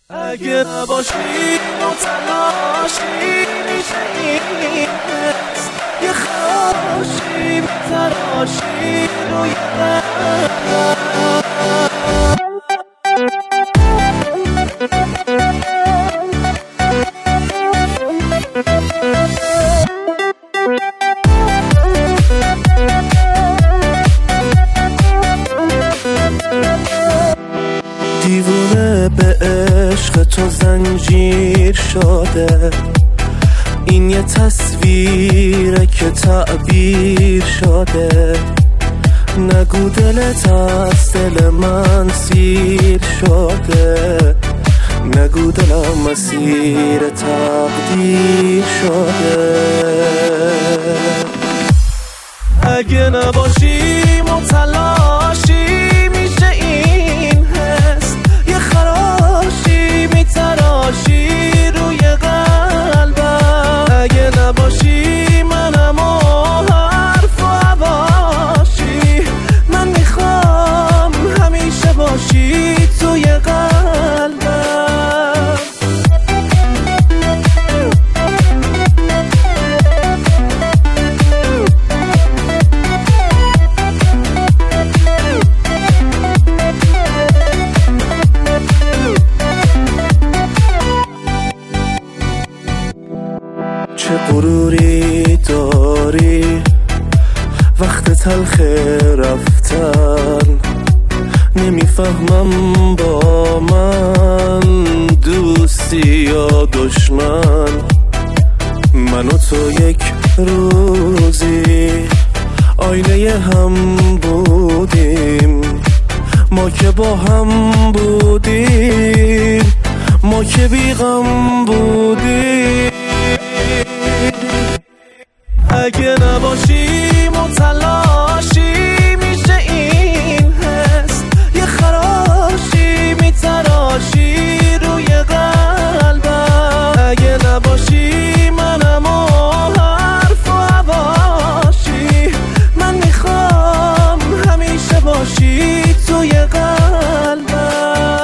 اگه نباشی متلاشی میشه این حس، یه خراشی میتراشی روی دیوونه به عشق تو زنجیر شده، این یه تصویره که تعبیر شده. نگو دلت از دل من سیر شده، نگو دلم مسیر تقدیر شده. اگه نباشی متلاشی میشه این حس، یه خراشی میتراشی روی قلبم. اگه نباشی منم و حرف و حواشی، من میخوام همیشه باشی توی قلبم. چه غروری داری وقت تلخ رفتن، نمیفهمم با من دوستی یا دشمن. من و تو یک روزی آینه هم بودیم، ما که با هم بودیم، ما که بی غم بودیم. اگه نباشی متلاشی میشه این حس، یه خراشی میتراشی روی قلبم. اگه نباشی منم و حرف و حواشی، من میخوام همیشه باشی توی قلبم.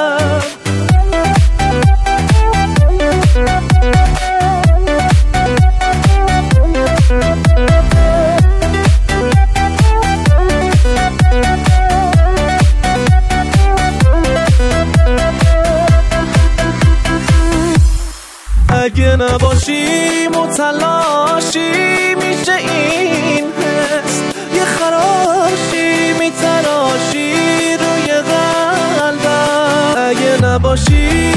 اگه نباشی متلاشی میشه این حس، یه خراشی میتراشی روی قلبم. اگه نباشی